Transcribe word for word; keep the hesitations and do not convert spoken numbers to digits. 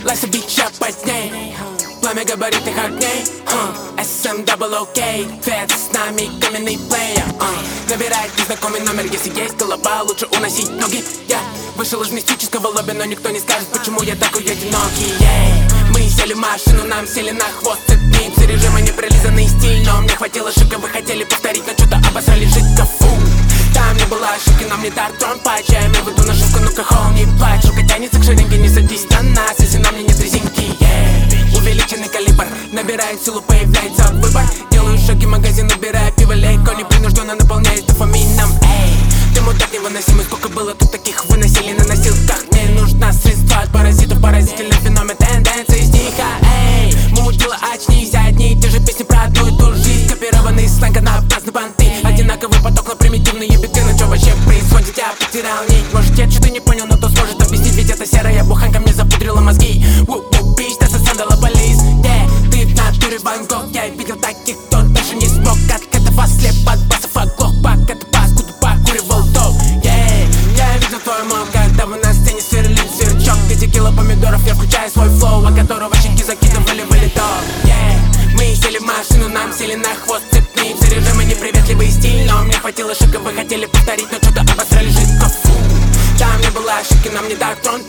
Лайса бича под ней, пламя габаритных огней. эс эм дабл ю кей, Фед с нами каменный плеер. uh. Набирает незнакомый номер, если есть голова, лучше уносить ноги. Я вышел из мистического лобби, но никто не скажет, почему я такой одинокий. yeah. Мы сели в машину, нам сели на хвост цепи. Все режимы неприлизанный стиль, но мне хватило шика. Вы хотели повторить, но что-то обосрали жидко, фу. Там не было ошибки, нам не дар трон по чаям. Я выйду на шутку, ну-ка, хоу, не плачь. Рука тянется к шеренге, не садись на нас, если на мне нет резинки. yeah. Увеличенный калибр, набирает силу, появляется выбор. Делаю шаги, магазин, убирая пиво, лейко. Непринужденно наполняюсь дофамином. Эй, ты мудак невыносимый, сколько было тут таких выносили на носилках. Мне нужно средства от паразитов, поразительный феномен тенденции стиха. Эй, мудила, очнись, одни и те же песни про одну и ту жизнь. Копированный сленг, однообразные понты, одинаковый поток, но примитивные биты. Ну что вообще происходит, я потерял нить. Может, я что-то не понял, но кто сможет объяснить, ведь эта серая буханка мне запудрила мозги. Ву-ву, бич, that's a sandal police. Yeah, ты в натуре Ван Гог, я видел таких, кто даже не смог от этого слеп от басов оглох. Пак, это бас, куда покуривал топ. Yeah, я видел твой мог, когда вы на сцене сверлит сверчок. Где кило помидоров, я включаю свой флоу, от которого щеки закидывали в литок. Yeah, мы сели в машину, нам сели на хвост цепные. Все режимы неприветливый стиль, но мне хватило шика. Вы хотели повторить, но что-то обосрали жидко, фу. Там не было ошибки, нам не дар трон